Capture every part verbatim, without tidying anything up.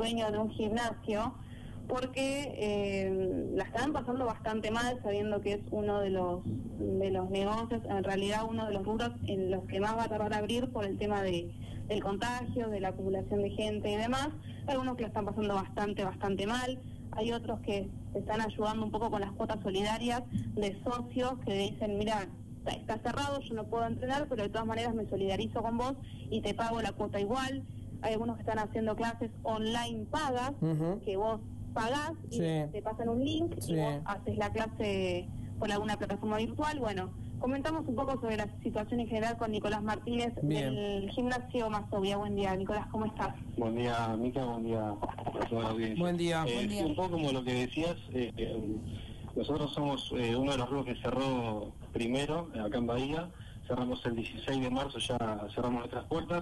dueño de un gimnasio, porque eh, la están pasando bastante mal, sabiendo que es uno de los de los negocios, en realidad uno de los rubros en los que más va a tardar a abrir por el tema de del contagio, de la acumulación de gente y demás. Hay algunos que la están pasando bastante, bastante mal. Hay otros que están ayudando un poco con las cuotas solidarias de socios que dicen, mira, está cerrado, yo no puedo entrenar, pero de todas maneras me solidarizo con vos y te pago la cuota igual. Hay algunos que están haciendo clases online pagas, uh-huh. que vos pagás y sí. te pasan un link sí. y vos haces la clase por alguna plataforma virtual. Bueno, comentamos un poco sobre la situación en general con Nicolás Martínez Bien. del gimnasio Masovia. Buen día, Nicolás, ¿cómo estás? Buen día, Mica, buen día a toda la audiencia. Buen día. Eh, Buen día. Un poco como lo que decías, eh, eh, nosotros somos eh, uno de los rubros que cerró primero, acá en Bahía. Cerramos el dieciséis de marzo, ya cerramos nuestras puertas.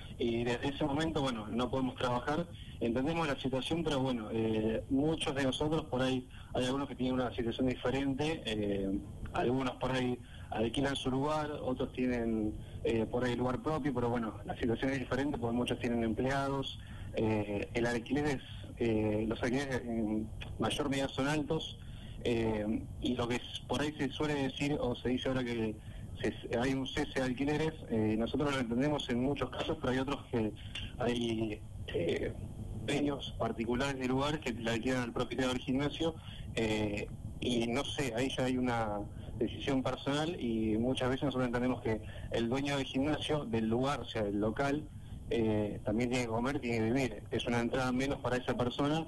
Y desde ese momento, bueno, no podemos trabajar. Entendemos la situación, pero bueno, eh, muchos de nosotros por ahí, hay algunos que tienen una situación diferente, eh, algunos por ahí alquilan su lugar, otros tienen eh, por ahí lugar propio, pero bueno, la situación es diferente porque muchos tienen empleados, eh, el alquiler es, eh, los alquileres en mayor medida son altos, eh, y lo que es, por ahí se suele decir, o se dice ahora que se, hay un cese de alquileres, eh, nosotros lo entendemos en muchos casos, pero hay otros que hay eh, dueños particulares de lugares que le alquilan al propietario del gimnasio, eh, y no sé, ahí ya hay una decisión personal y muchas veces nosotros entendemos que el dueño del gimnasio, del lugar, o sea, del local, eh, también tiene que comer, tiene que vivir. Es una entrada menos para esa persona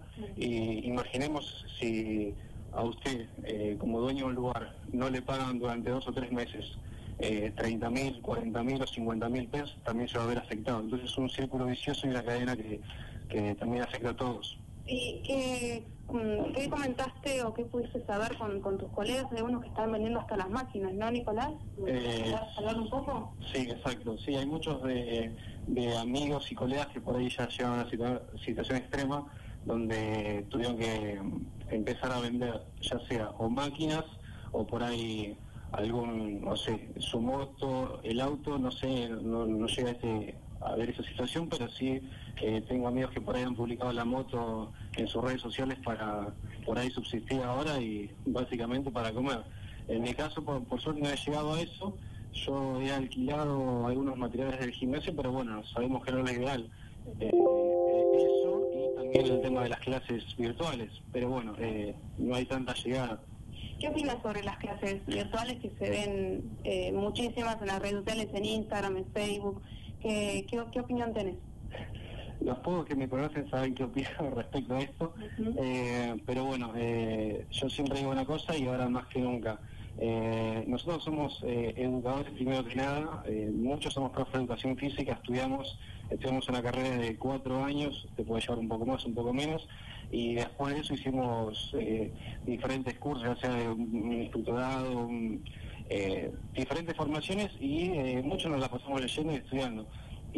y imaginemos si a usted, eh, como dueño de un lugar, no le pagan durante dos o tres meses eh, treinta mil, cuarenta mil o cincuenta mil pesos, también se va a ver afectado. Entonces es un círculo vicioso y una cadena que, que también afecta a todos. ¿Y qué, qué comentaste o qué pudiste saber con, con tus colegas? Hay unos que están vendiendo hasta las máquinas, ¿no, Nicolás? Eh, ¿Puedes hablar un poco? Sí, exacto. Sí, hay muchos de, de amigos y colegas que por ahí ya llevan a una situa situación extrema donde tuvieron que empezar a vender ya sea o máquinas o por ahí algún, no sé, su moto, el auto, no sé, no, no llega a, este, a ver esa situación, pero sí eh, tengo amigos que por ahí han publicado la moto en sus redes sociales para por ahí subsistir ahora y básicamente para comer. En mi caso, por, por suerte no he llegado a eso. Yo he alquilado algunos materiales del gimnasio, pero bueno, sabemos que no es lo ideal. Eh, eh, eso y también el tema de las clases virtuales, pero bueno, eh, no hay tanta llegada. ¿Qué opinas sobre las clases virtuales que se ven eh, muchísimas en las redes sociales, en Instagram, en Facebook? ¿Qué, qué, qué opinión tenés? Los pocos que me conocen saben qué opino respecto a esto, uh-huh. eh, pero bueno, eh, yo siempre digo una cosa y ahora más que nunca. Eh, nosotros somos eh, educadores primero que nada, eh, muchos somos profes de educación física, estudiamos, estudiamos una carrera de cuatro años, te puede llevar un poco más, un poco menos, y después de eso hicimos eh, diferentes cursos, ya sea de un instructorado, un, eh, diferentes formaciones y eh, muchos nos la pasamos leyendo y estudiando.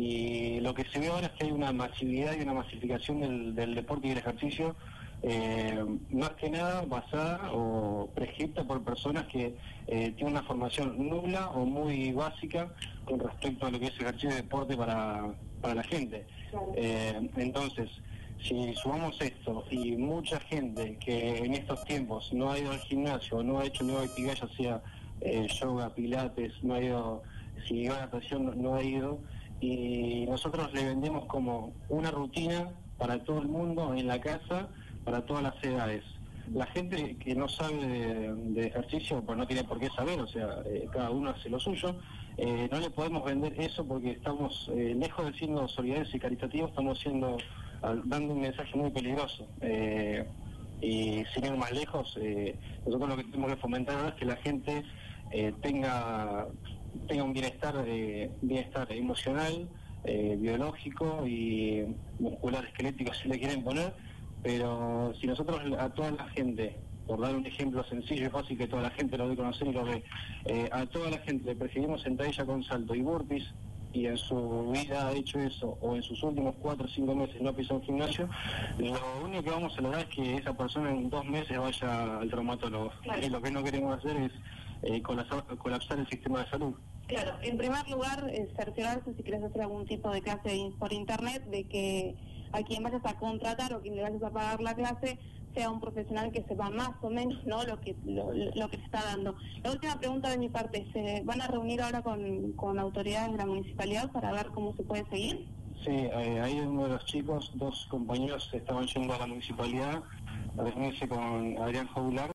Y lo que se ve ahora es que hay una masividad y una masificación del, del deporte y del ejercicio, eh, más que nada basada o prescripta por personas que eh, tienen una formación nula o muy básica con respecto a lo que es ejercicio y deporte para, para la gente. Claro. Eh, entonces, si sumamos esto y mucha gente que en estos tiempos no ha ido al gimnasio, no ha hecho nueva actividad, ya sea eh, yoga, pilates, no ha ido, si iba a natación no, no ha ido, y nosotros le vendemos como una rutina para todo el mundo en la casa, para todas las edades. La gente que no sabe de, de ejercicio, pues no tiene por qué saber, o sea, eh, cada uno hace lo suyo, eh, no le podemos vender eso porque estamos, eh, lejos de siendo solidarios y caritativos, estamos siendo, dando un mensaje muy peligroso. Eh, y sin ir más lejos, eh, nosotros lo que tenemos que fomentar ahora es que la gente eh, tenga tenga un bienestar eh, bienestar emocional, eh, biológico y muscular, esquelético si le quieren poner, pero si nosotros a toda la gente, por dar un ejemplo sencillo y fácil que toda la gente lo debe conocer y lo ve, eh, a toda la gente le preferimos sentadilla con salto y burpees y en su vida ha hecho eso o en sus últimos cuatro o cinco meses no ha pisado un gimnasio, lo único que vamos a lograr es que esa persona en dos meses vaya al traumatólogo. Claro. Y lo que no queremos hacer es eh, colapsar, colapsar el sistema de salud. Claro, en primer lugar, eh, cerciorarse si querés hacer algún tipo de clase por internet de que a quien vayas a contratar o quien le vayas a pagar la clase sea un profesional que sepa más o menos, ¿no?, lo que lo, lo que se está dando. La última pregunta de mi parte, ¿se van a reunir ahora con, con autoridades de la municipalidad para ver cómo se puede seguir? Sí, eh, ahí uno de los chicos, dos compañeros estaban yendo a la municipalidad a reunirse con Adrián Joular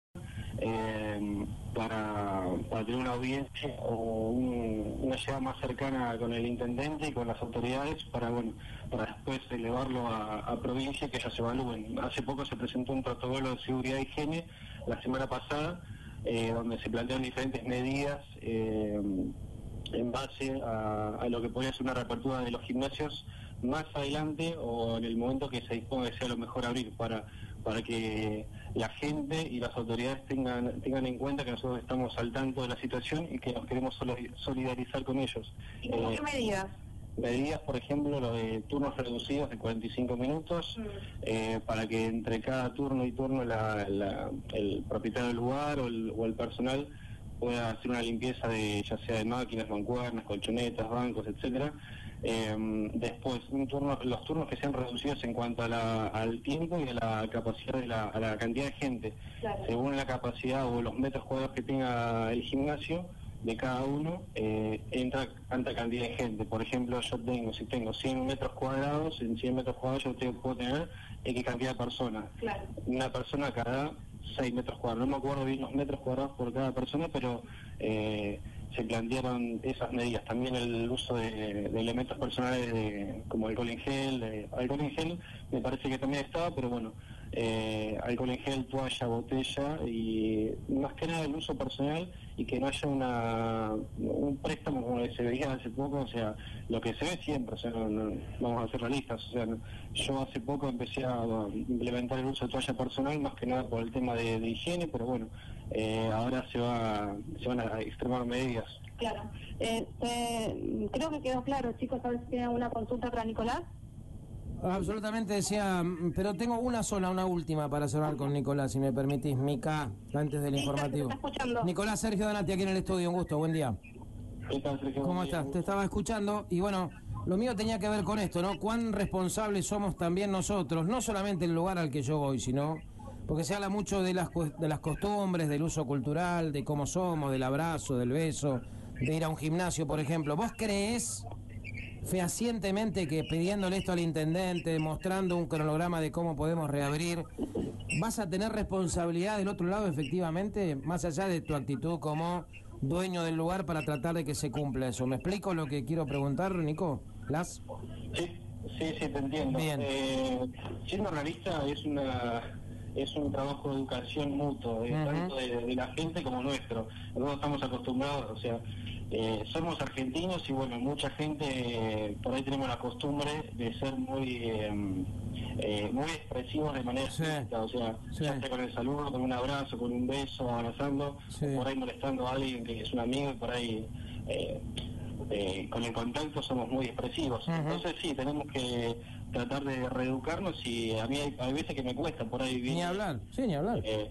eh, para, para tener una audiencia o un, una llegada más cercana con el intendente y con las autoridades para, bueno, para después elevarlo a, a provincia y que ellos se evalúen. Hace poco se presentó un protocolo de seguridad y higiene la semana pasada eh, donde se plantearon diferentes medidas eh, en base a, a lo que podría ser una reapertura de los gimnasios más adelante o en el momento que se disponga que sea lo mejor abrir para para que la gente y las autoridades tengan tengan en cuenta que nosotros estamos al tanto de la situación y que nos queremos solidarizar con ellos. ¿Y qué eh, medidas? Medidas, por ejemplo, lo de turnos reducidos de cuarenta y cinco minutos, mm. eh, para que entre cada turno y turno la, la, el propietario del lugar o el, o el personal pueda hacer una limpieza de ya sea de máquinas, mancuernas, colchonetas, bancos, etcétera. Eh, después, un turno, los turnos que sean reducidos en cuanto a la, al tiempo y a la capacidad de la, a la cantidad de gente, claro. Según la capacidad o los metros cuadrados que tenga el gimnasio de cada uno, eh, entra tanta cantidad de gente. Por ejemplo, yo tengo, si tengo cien metros cuadrados, en cien metros cuadrados yo tengo, puedo tener X cantidad de personas. Claro. Una persona cada seis metros cuadrados. No me acuerdo bien los metros cuadrados por cada persona, pero eh, se plantearon esas medidas. También el uso de, de elementos personales de, como alcohol en gel. De, alcohol en gel me parece que también estaba, pero bueno, eh, alcohol en gel, toalla, botella y más que nada el uso personal y que no haya una un préstamo como se veía hace poco, o sea, lo que se ve siempre, o sea, no, no, vamos a ser realistas, o sea, no, yo hace poco empecé a implementar el uso de toalla personal más que nada por el tema de, de higiene, pero bueno, eh, ahora se va se van a extremar medidas. Claro, eh, eh, creo que quedó claro, chicos. ¿Sabes si tienen alguna consulta para Nicolás? Absolutamente, decía, pero tengo una sola, una última para cerrar con Nicolás, si me permitís, Mica, antes del sí, informativo. Te está escuchando. Nicolás, Sergio Donati, aquí en el estudio, un gusto, buen día. ¿Qué tal, Sergio? ¿Cómo estás? Te estaba escuchando y bueno, lo mío tenía que ver con esto, ¿no? Cuán responsables somos también nosotros, no solamente el lugar al que yo voy, sino porque se habla mucho de las, de las costumbres, del uso cultural, de cómo somos, del abrazo, del beso, de ir a un gimnasio, por ejemplo. ¿Vos creés fehacientemente que pidiéndole esto al intendente, mostrando un cronograma de cómo podemos reabrir, vas a tener responsabilidad del otro lado efectivamente, más allá de tu actitud como dueño del lugar para tratar de que se cumpla eso? ¿Me explico lo que quiero preguntar, Nico? ¿Las? Sí, sí, sí, te entiendo. Bien. Eh, siendo realista es una es un trabajo de educación mutuo, eh, uh-huh. tanto de, de la gente como nuestro. Nosotros estamos acostumbrados, o sea, Eh, somos argentinos y bueno, mucha gente eh, por ahí tenemos la costumbre de ser muy eh, eh, muy expresivos de manera sí. física, o sea, sí. ya sea con el saludo, con un abrazo, con un beso, abrazando, sí. por ahí molestando a alguien que es un amigo y por ahí eh, eh, con el contacto somos muy expresivos. Uh-huh. Entonces sí, tenemos que tratar de reeducarnos y a mí hay, hay veces que me cuesta por ahí. Ni hablar, sí, ni hablar. Eh,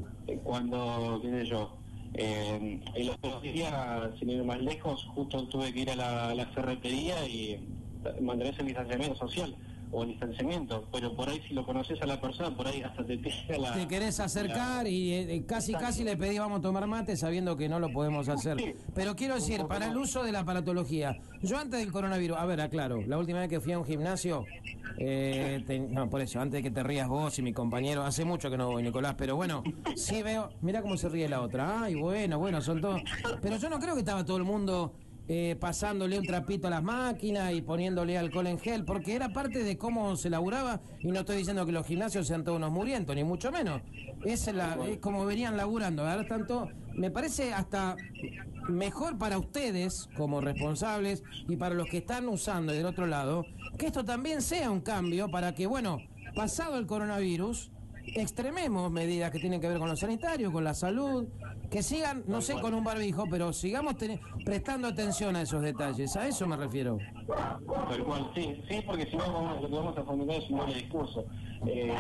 cuando, qué sé yo, Eh, en los otros días, sin ir más lejos, justo tuve que ir a la, a la ferretería y mantener el distanciamiento social o el distanciamiento, pero por ahí si lo conoces a la persona, por ahí hasta te tira la... Te querés acercar la... y eh, casi Exacto. casi le pedí vamos a tomar mate sabiendo que no lo podemos hacer. Sí. Pero quiero decir, para el uso de la aparatología, yo antes del coronavirus, a ver, aclaro, la última vez que fui a un gimnasio, eh, te, no, por eso, antes de que te rías vos y mi compañero, hace mucho que no voy, Nicolás, pero bueno, sí veo, mira cómo se ríe la otra, ay, bueno, bueno, son todos, pero yo no creo que estaba todo el mundo... Eh, pasándole un trapito a las máquinas y poniéndole alcohol en gel, porque era parte de cómo se laburaba, y no estoy diciendo que los gimnasios sean todos unos murientos, ni mucho menos. Es, la, es como venían laburando. Ahora tanto, me parece hasta mejor para ustedes como responsables y para los que están usando del otro lado, que esto también sea un cambio para que, bueno, pasado el coronavirus, extrememos medidas que tienen que ver con lo sanitario, con la salud, que sigan, no sé, con un barbijo, pero sigamos ten- prestando atención a esos detalles, a eso me refiero. Tal cual, sí, sí, porque si no vamos, lo que vamos a fomentar es un doble discurso. Eh,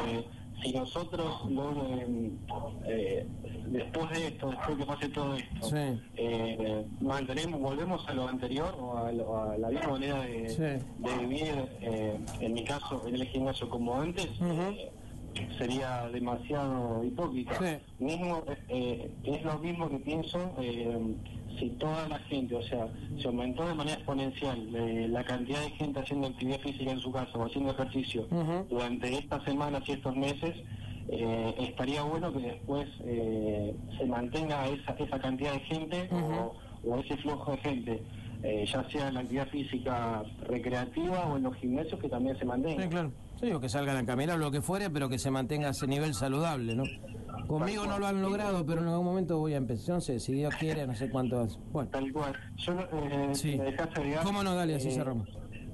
si nosotros lo, eh, eh, después de esto, después que pase todo esto, sí. eh, mantenemos, volvemos a lo anterior o a, lo, a la misma manera de, sí. de vivir, eh, en mi caso, en el gimnasio como antes, uh-huh. eh, sería demasiado hipócrita. Sí. Mismo, eh, es lo mismo que pienso eh, si toda la gente, o sea, se aumentó de manera exponencial eh, la cantidad de gente haciendo actividad física en su casa o haciendo ejercicio uh-huh. durante estas semanas y estos meses, eh, estaría bueno que después eh, se mantenga esa, esa cantidad de gente uh-huh. o, o ese flujo de gente, eh, ya sea en la actividad física recreativa o en los gimnasios, que también se mantenga. Sí, claro. Sí, o que salgan a caminar o lo que fuere, pero que se mantenga ese nivel saludable, ¿no? Conmigo no lo han logrado, pero en algún momento voy a empezar, no sé, si Dios quiere, no sé cuánto hace. Bueno. Tal cual. Yo, eh, sí. me dejaste agregar... ¿Cómo no? Dale, así eh, cerramos.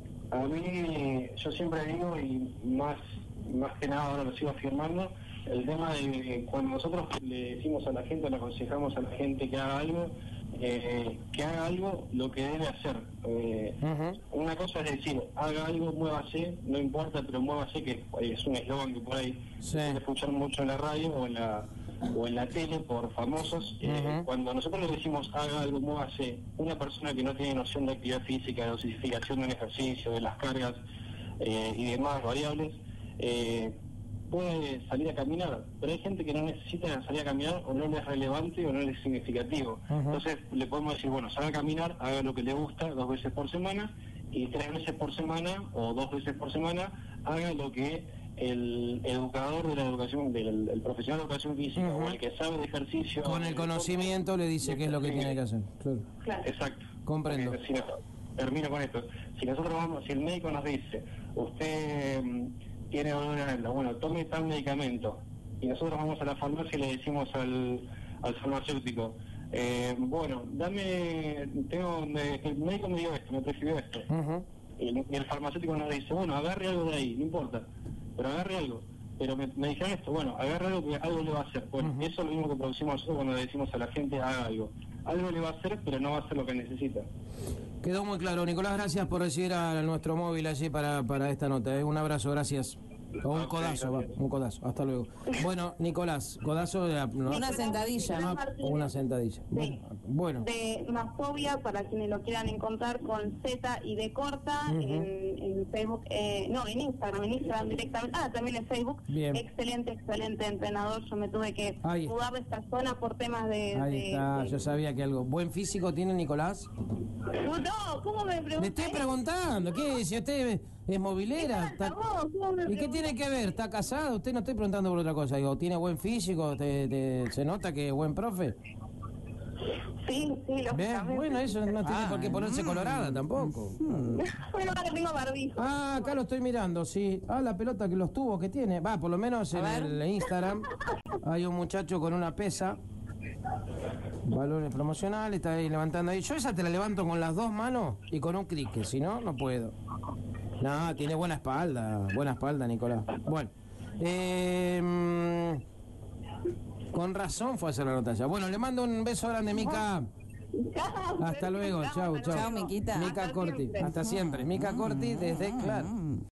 A mí, yo siempre digo, y más, más que nada ahora lo sigo afirmando, el tema de cuando nosotros le decimos a la gente, le aconsejamos a la gente que haga algo, eh, que haga algo lo que debe hacer. Eh, uh-huh. Una cosa es decir, haga algo, muévase, no importa, pero muévase, que es un eslogan que por ahí sí. se puede escuchar mucho en la radio o en la o en la tele por famosos. Uh-huh. eh, cuando nosotros le decimos haga algo, muévase, una persona que no tiene noción de actividad física, de dosificación de un ejercicio, de las cargas eh, y demás variables, eh, puede salir a caminar, pero hay gente que no necesita salir a caminar o no le es relevante o no le es significativo. Uh-huh. Entonces le podemos decir, bueno, salga a caminar, haga lo que le gusta dos veces por semana, y tres veces por semana o dos veces por semana haga lo que el educador de la educación, del el profesional de educación física uh-huh. o el que sabe de ejercicio, con el conocimiento le dice qué es lo que tiene que hacer. Claro. Claro. Exacto. Comprendo. Porque, si no, termino con esto. Si nosotros vamos, si el médico nos dice, usted tiene dolor en el, bueno, tome tal medicamento, y nosotros vamos a la farmacia y le decimos al, al farmacéutico, eh, bueno, dame, tengo, me, el médico me dio esto, me prescribió esto, uh-huh. y, el, y el farmacéutico nos dice, bueno, agarre algo de ahí, no importa, pero agarre algo, pero me, me dijeron esto, bueno, agarre algo que algo le va a hacer. Bueno, uh-huh. eso es lo mismo que producimos nosotros cuando le decimos a la gente, haga algo, algo le va a hacer, pero no va a hacer lo que necesita. Quedó muy claro. Nicolás, gracias por recibir a nuestro móvil allí para, para esta nota. ¿eh? Un abrazo, gracias. O un codazo, va, un codazo. Hasta luego. Bueno, Nicolás, codazo de... ¿no? Una sentadilla. No, una sentadilla. Sí. Bueno. De Masfobia, para quienes lo quieran encontrar con Z y D corta, uh-huh. en, en Facebook, eh, no, en Instagram, en Instagram directamente. Ah, también en Facebook. Bien. Excelente, excelente entrenador. Yo me tuve que Ahí. mudar de esta zona por temas de... Ahí de, está, de... yo sabía que algo. ¿Buen físico tiene Nicolás? No, ¿cómo me preguntas? Le estoy preguntando, ¿qué? Si usted es movilera. Está... ¿Y qué tiene que ver? ¿Está casado? Usted no estoy preguntando por otra cosa. Digo, ¿tiene buen físico? ¿Te, te, ¿Se nota que es buen profe? Sí, sí, lógicamente. Bueno, eso no tiene ah, por qué ponerse mm, colorada tampoco. Mm. Bueno, ahora tengo barbijo. Ah, acá lo estoy mirando, sí. Ah, la pelota, que los tubos que tiene. Va, por lo menos en el Instagram hay un muchacho con una pesa. Valores promocionales, está ahí levantando ahí. Yo esa te la levanto con las dos manos y con un clic, si no, no puedo. No, tiene buena espalda, buena espalda, Nicolás. Bueno, eh, con razón fue a hacer la nota ya. Bueno, le mando un beso grande, Mica. Hasta luego, chau, chau. Chau, Miquita. Mica Corti, hasta siempre. Mica Corti desde, claro.